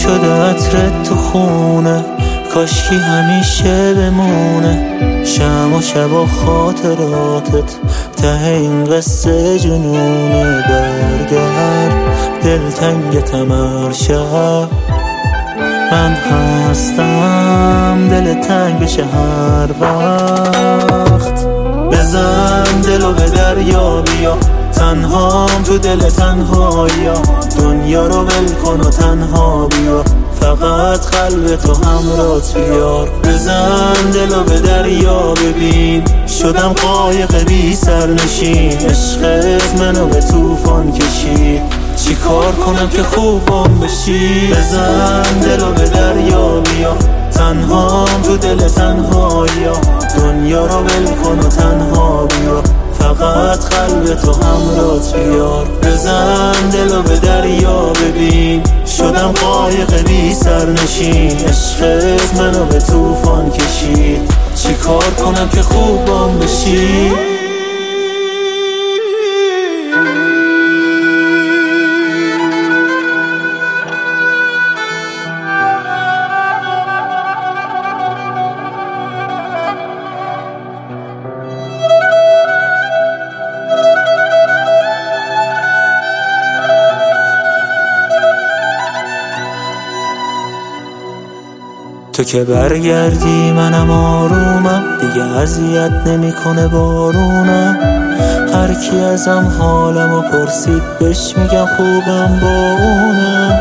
شده عطرت تو خونه، کاشکی همیشه بمونه. شم و شب و خاطراتت ته این قصه جنونه. برگرد دلتنگتم هر شب، من هستم دل تنگ بشه هر وقت. بزن دلو به دریا بیا، تنهام تو دل تنهاییا. دنیا رو ول کن و تنها بیا، فقط قلب تو همراهت بیار. بزن دلو به دریا ببین، شدم قایق بی سرنشین. عشقت منو به طوفان کشید، چی کار کنم که خوبم بشی؟ بزن دلو به دریا بیا، تنهام تو دل تنهاییا. دنیا رو ول کن و تنها بیا، فقط قلب تو همراهت بیار. بزن دلو به دریا ببین، شدم قایق بی سرنشین. عشقت منو به طوفان کشید، چی کار کنم که خوبم بشی؟ تو که برگردی منم آرومم، دیگه اذیت نمیکنه بارونم. هر کی ازم حالمو پرسید بهش میگم خوبم با اونم.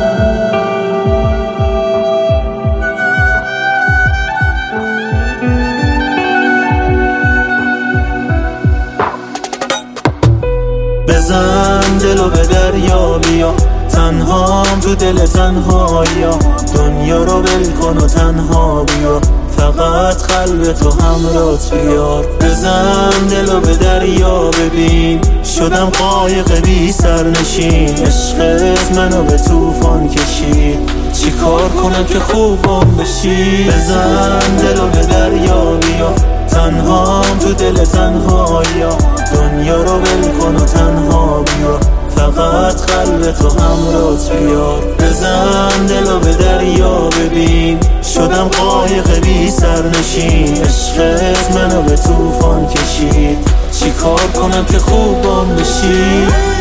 بزن دلو به دریا بیا، تنهام تو دل تنهاییا. دنیا رو ول کن و تنها بیا، فقط قلب تو همراهت بیار. بزن دلو به دریا ببین، شدم قایق بی سرنشین. عشقت منو به طوفان کشید، چی کار کنم که خوبم بشی؟ بزن دلو به دریا بیا، تنهام تو دل تنهاییا. دنیا رو ول کن و تنها بیا، فقط قلب تو همراهت بیار. بزن دلو به دریا ببین، شدم قایق بی سرنشین. عشقت منو به طوفان کشید، چی کار کنم که خوبم بشی؟